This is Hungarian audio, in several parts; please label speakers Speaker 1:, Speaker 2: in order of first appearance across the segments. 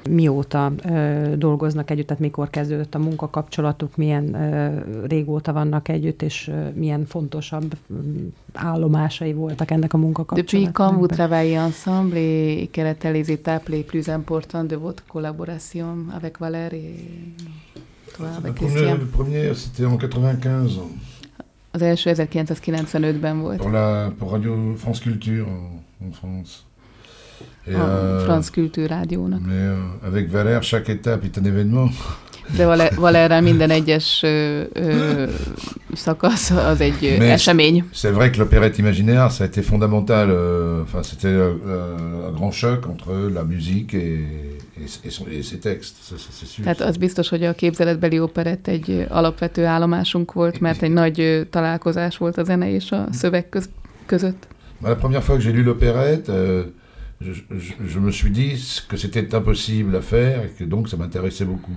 Speaker 1: mióta dolgoznak együtt, tehát mikor kezdődött a munkakapcsolatuk, milyen régóta vannak együtt, és milyen fontosabb állomásai voltak ennek a munkakapcsolatnak.
Speaker 2: Depuis quand vous travaillez ensemble et quelles étaient les étapes les plus importantes de votre collaboration avec Valère et toi, avec Christian?
Speaker 3: Le premier, c'était en 95.
Speaker 2: Az első 1995-ben volt.
Speaker 3: Pour Radio France Culture en France.
Speaker 2: A France Culture rádiónak.
Speaker 3: Mais avec Valère, chaque étape est un événement.
Speaker 2: De Valérrel minden egyes szakasz az egy esemény.
Speaker 3: C'est vrai que l'opérette imaginaire, ça a été fondamental. C'était un grand choc entre la musique et ses textes, c'est sûr.
Speaker 2: Tehát az biztos, hogy a képzeletbeli operett egy alapvető állomásunk volt, mert egy nagy találkozás volt a zene és a szöveg között.
Speaker 3: La première fois que j'ai lu l'opérette, je me suis dit que c'était impossible à faire et que donc ça m'intéressait beaucoup.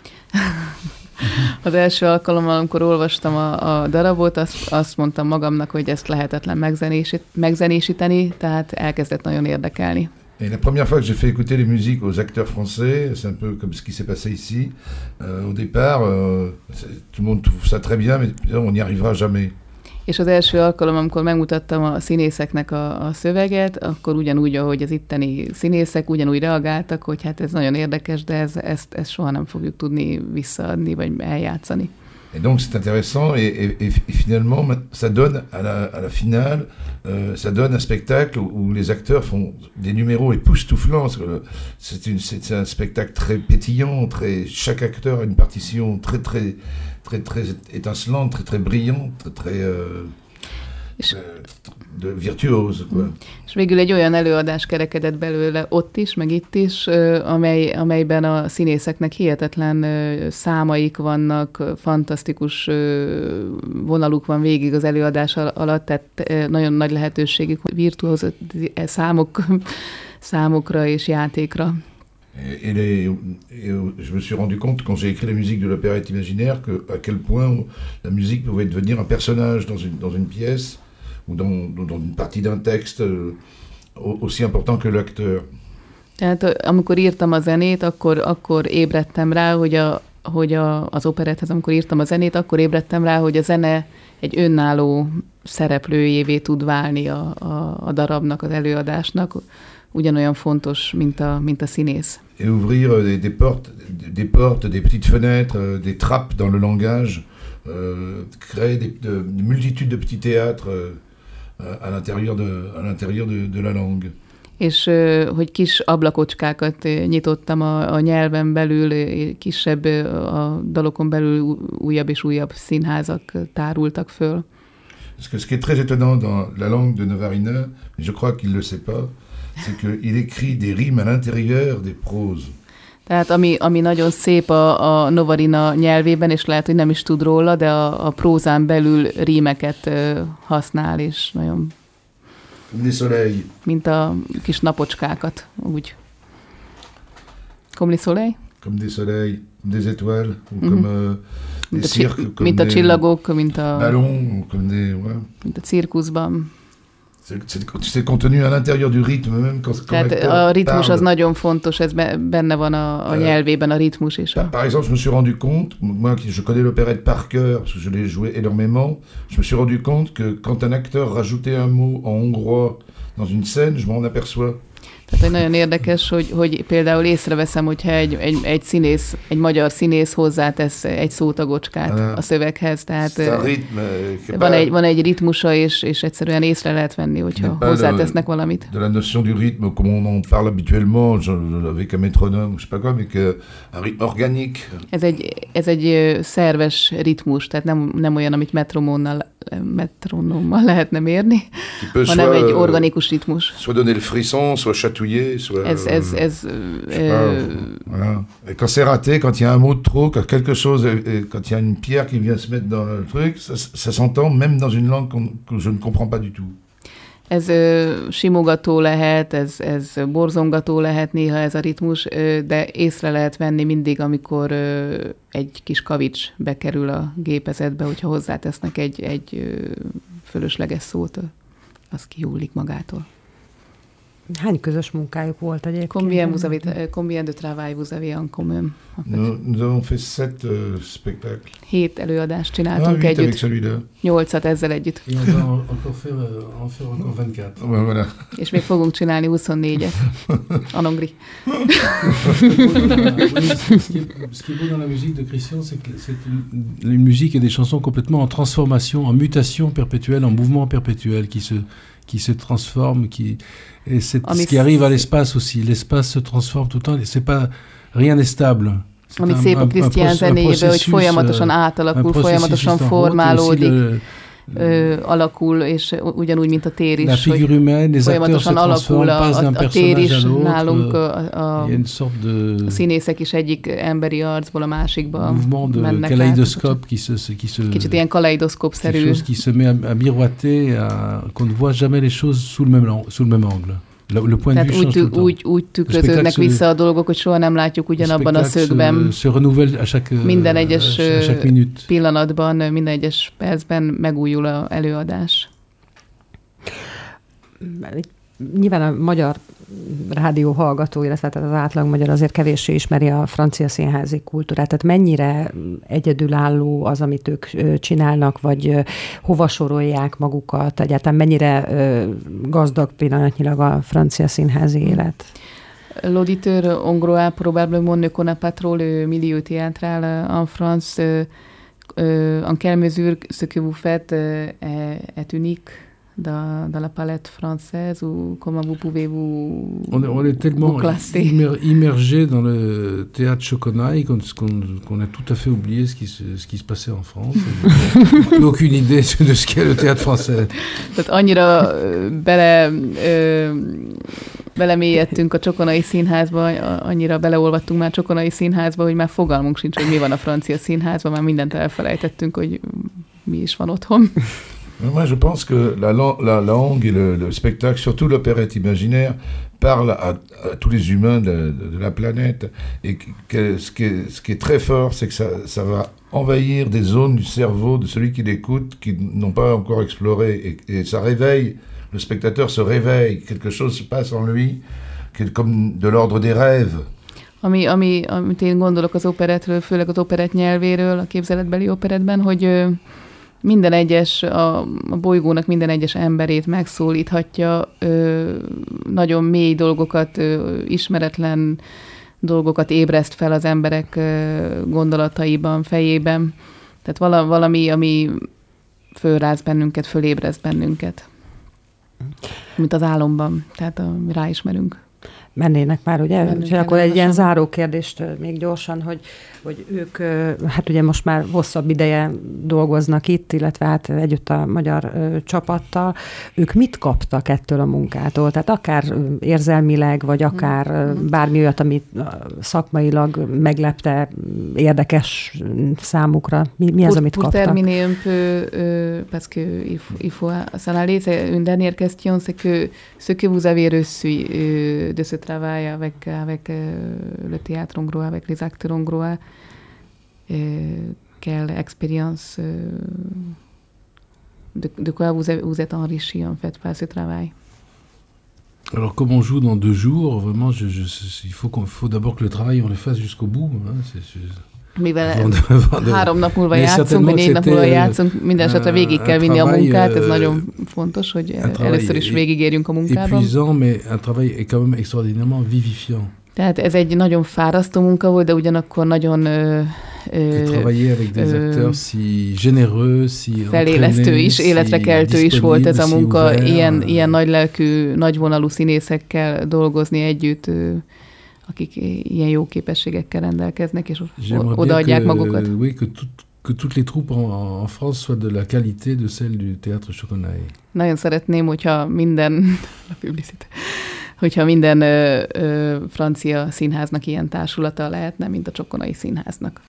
Speaker 2: Az első alkalommal, amikor olvastam a darabot, azt mondtam magamnak, hogy ezt lehetetlen megzenésíteni, tehát elkezdett nagyon érdekelni.
Speaker 3: Et la première fois que j'ai fait écouter les musiques aux acteurs français, c'est un peu comme ce qui s'est passé ici. Au départ, tout le monde trouve ça très bien, mais on n'y arrivera jamais.
Speaker 2: És az első alkalom, amikor megmutattam a színészeknek a szöveget, akkor ugyanúgy, ahogy az itteni színészek, ugyanúgy reagáltak, hogy hát ez nagyon érdekes, de ezt soha nem fogjuk tudni visszaadni, vagy eljátszani.
Speaker 3: Et donc c'est intéressant, et finalement, ça donne à la finale, ça donne un spectacle où les acteurs font des numéros époustouflants. C'est un spectacle très pétillant, chaque acteur a une partition très étincelante, très brillante, très virtuose. Quoi.
Speaker 2: És végül egy olyan előadás kerekedett belőle ott is, meg itt is, amelyben a színészeknek hihetetlen számaik vannak, fantasztikus vonaluk van végig az előadás alatt, tehát nagyon nagy lehetőségük virtuóz számokra és játékra.
Speaker 3: Et je me suis rendu compte, quand j'ai écrit la musique de l'opérette imaginaire, à quel point la musique pouvait devenir un personnage dans une pièce ou dans une partie d'un texte aussi important que l'acteur.
Speaker 2: Tehát amikor írtam a zenét, akkor ébredtem rá, hogy az operethez, amikor írtam a zenét, akkor ébredtem rá, hogy a zene egy önálló szereplőjévé tud válni a darabnak, az előadásnak, ugyanolyan fontos, mint a színész.
Speaker 3: Et ouvrir des portes, des petites fenêtres, des trappes dans le langage, créer de multitudes de petits théâtres à l'intérieur de la langue.
Speaker 2: És hogy kis ablakocskákat nyitottam a nyelven belül, kisebb a dalokon belül újabb és újabb színházak tárultak föl.
Speaker 3: Parce que ce qui est très étonnant dans la langue de Navarina, mais je crois qu'il ne le sait pas, c'est qu'il écrit des rimes à l'intérieur des proses.
Speaker 2: Tehát ami nagyon szép a Novarina nyelvében, és lehet, hogy nem is tud róla, de a prózán belül rímeket használ, és nagyon...
Speaker 3: Comme des soleils.
Speaker 2: Mint a kis napocskákat, úgy. Comme les soleils?
Speaker 3: Comme des soleils, des étoiles, ou comme des cirques, comme
Speaker 2: mint a csillagok, mint a...
Speaker 3: ballons, comme des... Ouais.
Speaker 2: Mint a cirkuszban.
Speaker 3: C'est contenu à l'intérieur du rythme, même quand
Speaker 2: Tehát a ritmus az nagyon fontos, ez benne van a nyelvében, a ritmus is.
Speaker 3: Par exemple, je me suis rendu compte, moi je connais l'opérette par cœur, parce que je l'ai joué énormément, je me suis rendu compte que quand un acteur rajoutait un mot en hongrois dans une scène, je m'en aperçois.
Speaker 2: Tehát nagyon érdekes, hogy például észreveszem, hogyha egy színész, egy magyar színész hozzátesz egy szótagocskát a szöveghez, tehát van egy ritmusa, és egyszerűen észre lehet venni, hogyha hozzátesznek valamit.
Speaker 3: De la notion du rythme, comme on en parle habituellement, avec un métronome, je sais pas quoi, mais un rythme organique. Ez egy szerves ritmus, tehát nem olyan, amit metronommal lehetne mérni, hanem egy organikus ritmus. Soit donner le frisson, soit chatouiller, soit... Voilà. Et quand c'est raté, quand il y a un mot de trop, quand quelque chose, quand il y a une pierre qui vient se mettre dans le truc, ça s'entend même dans une langue que je ne comprends pas du tout.
Speaker 2: Ez simogató lehet, ez borzongató lehet néha ez a ritmus, de észre lehet venni mindig, amikor egy kis kavics bekerül a gépezetbe, hogyha hozzátesznek egy fölösleges szót, az kihullik magától.
Speaker 1: Hány közös munkájuk volt egyébként?
Speaker 2: Combien de travail vous avez en commun?
Speaker 3: Nous avons fait 7 spectacles.
Speaker 2: 7 előadást csináltunk
Speaker 3: 8
Speaker 2: együtt.
Speaker 3: avec celui-là.
Speaker 2: 8-at ezzel együtt.
Speaker 4: Et on va encore faire encore 24.
Speaker 3: Voilà.
Speaker 2: És még fogunk csinálni 24-et. Anongri.
Speaker 4: Ce qui est beau dans la musique de Christian, c'est que c'est une musique et des chansons complètement en transformation, en mutation perpétuelle, en mouvement perpétuel qui se transforme, et c'est ce qui arrive à l'espace aussi. L'espace se transforme tout le temps, et c'est pas, rien n'est stable.
Speaker 2: Ami szép a Krisztián zenéjében, hogy folyamatosan átalakul, folyamatosan formálódik, alakul, és ugyanúgy, mint a tér is, hogy folyamatosan alakul a tér is nálunk, a színészek is egyik emberi arcból a másikba mennek át. Kicsit ilyen kaleidoszkópszerű.
Speaker 4: Qui se met à miroiter, qu'on ne voit jamais les choses sous le même angle. Le point de vue change tout le temps.
Speaker 2: Úgy tükröződnek vissza a dolgok, hogy soha nem látjuk ugyanabban a szögben.
Speaker 4: Se renouvelle à
Speaker 2: minden egyes
Speaker 4: minute.
Speaker 2: Pillanatban, minden egyes percben megújul az előadás.
Speaker 1: Nyilván a magyar rádió hallgató, illetve az átlag magyar azért kevéssé ismeri a francia színházi kultúrát. Tehát mennyire egyedülálló az, amit ők csinálnak, vagy hova sorolják magukat? Egyáltalán mennyire gazdag pillanatnyilag a francia színházi élet?
Speaker 2: L'auditeur hongrois probablement ne connaît pas trop le milieu théâtral en France. En quelle mesure ce que vous faites est unique dans la palette française, ou comment vous pouvez
Speaker 4: on est tellement immergé dans le théâtre Choconaille qu'on a tout à fait oublié ce qui se passait en France. Plus aucune idée de ce qu'est le théâtre français.
Speaker 2: Tehát annyira belemélyedtünk a Csokonai Színházba, annyira beleolvadtunk már Csokonai Színházba, hogy már fogalmunk sincs, hogy mi van a francia színházban, már mindent elfelejtettünk, hogy mi is van otthon.
Speaker 3: Moi, je pense que la langue et le spectacle, surtout l'opérette imaginaire, parle à tous les humains de la planète. Et ce qui est très fort, c'est que ça va envahir des zones du cerveau de celui qui l'écoute, qui n'ont pas encore exploré. Et ça réveille, le spectateur se réveille, quelque chose se passe en lui, qui est comme de l'ordre des rêves.
Speaker 2: Amit én gondolok az operettről, főleg az operett nyelvéről, a képzeletbeli operettben, hogy minden egyes, a bolygónak minden egyes emberét megszólíthatja, nagyon mély dolgokat, ismeretlen dolgokat ébreszt fel az emberek gondolataiban, fejében. Tehát valami, ami fölráz bennünket, fölébreszt bennünket. Mint az álomban, tehát ráismerünk.
Speaker 1: Mennének már, ugye? És akkor egy ilyen záró kérdést még gyorsan, hogy ők, hát ugye most már hosszabb ideje dolgoznak itt, illetve hát együtt a magyar csapattal. Ők mit kaptak ettől a munkától? Tehát akár érzelmileg, vagy akár bármi olyat, amit szakmailag meglepte, érdekes számukra. Mi az, amit kaptak?
Speaker 2: Pour terminer un peu, parce que il faut s'en aller, c'est une dernière question, c'est que ce que vous avez reçu de ce travail avec le théâtre hongrois, avec les acteurs hongrois, quelle expérience, de quoi vous êtes enrichi en fait par ce travail?
Speaker 4: Alors comme on joue dans 2 jours, vraiment, il faut d'abord que le travail on le fasse jusqu'au bout. Hein,
Speaker 2: mivel 3 nap múlva játszunk, vagy 4 nap múlva játszunk, minden esetre végig kell vinni a munkát, ez nagyon fontos, hogy először is végigérjünk a munkában.
Speaker 4: Épuisant, mais un travail est quand même extraordinairement vivifiant.
Speaker 2: Tehát ez egy nagyon fárasztó munka volt, de ugyanakkor nagyon
Speaker 4: travailler avec des acteurs si généreux, si
Speaker 2: felélesztő is, életre keltő is volt ez a munka, ilyen nagylelkű, nagyvonalú színészekkel dolgozni együtt, akik ilyen jó képességekkel rendelkeznek, és odaadják magukat.
Speaker 4: Oui, que toutes les troupes en France soient de la qualité de celle du théâtre Choconaille.
Speaker 2: Nagyon szeretném, hogyha minden francia színháznak ilyen társulata lehetne, mint a Csokonai Színháznak.